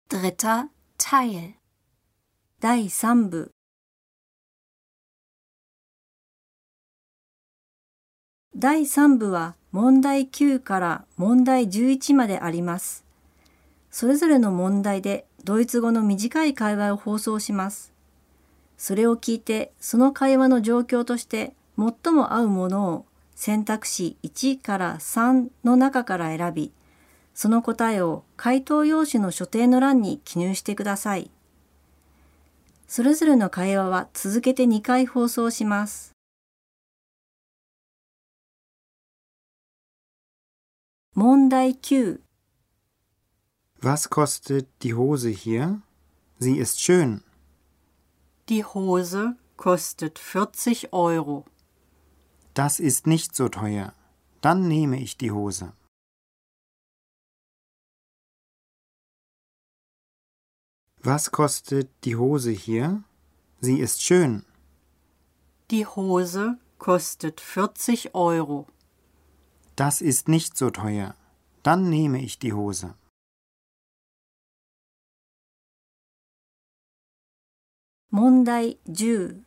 Dritter Teil. 第3部。第3部は問題9から問題11まであります。それぞれの問題でドイツ語の短い会話を放送します。それを聞いて、その会話の状況として最も合うものを選択肢1から3の中から選び、その答えを回答用紙の所定の欄に記入してください。それぞれの会話は続けて2回放送します。問題9。 Was kostet die Hose hier? Sie ist schön. Die Hose kostet 40 Euro. Das ist nicht so teuer. Dann nehme ich die Hose. Was kostet die Hose hier? Sie ist schön. Die Hose kostet 40 Euro. Das ist nicht so teuer. Dann nehme ich die Hose. Mondai 10.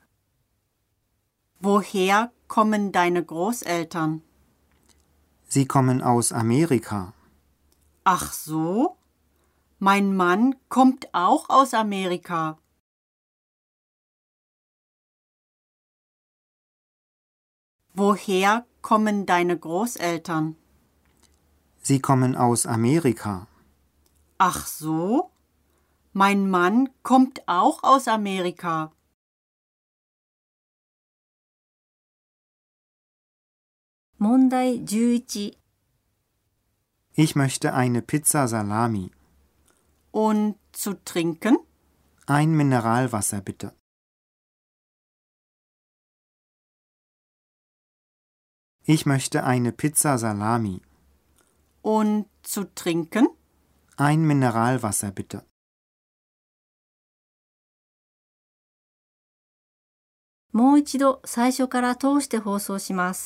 Woher kommen deine Großeltern? Sie kommen aus Amerika. Ach so? Mein Mann kommt auch aus Amerika. Woher kommen deine Großeltern? Sie kommen aus Amerika. Ach so? Mein Mann kommt auch aus Amerika. Mondai 11. Ich möchte eine Pizza Salami. Und zu trinken? Ein Mineralwasser bitte. Ich möchte eine Pizza Salami. Und zu trinken? Ein Mineralwasser bitte. (もう一度最初から通して放送します。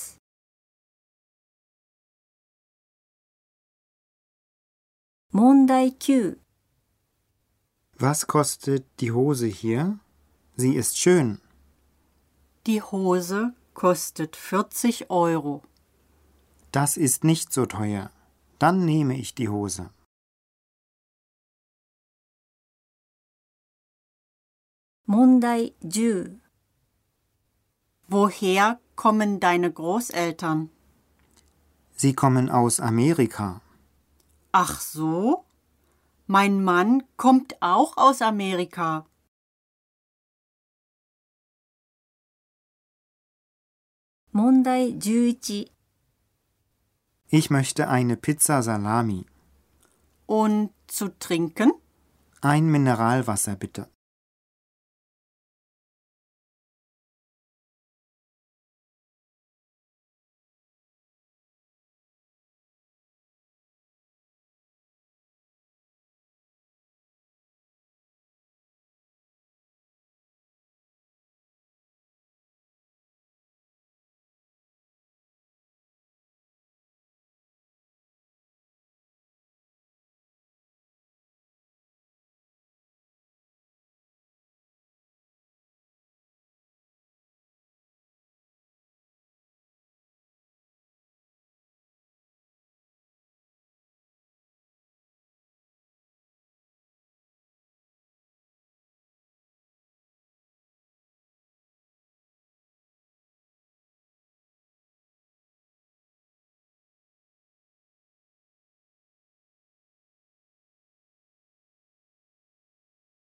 問題9。 Was kostet die Hose hier? Sie ist schön. Die Hose kostet 40 Euro. Das ist nicht so teuer. Dann nehme ich die Hose. Mondai 10. Woher kommen deine Großeltern? Sie kommen aus Amerika. Ach so? Mein Mann kommt auch aus Amerika. Mondai 11. Ich möchte eine Pizza Salami. Und zu trinken? Ein Mineralwasser bitte.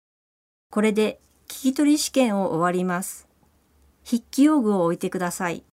これで聞き取り試験を終わります。筆記用具を置いてください。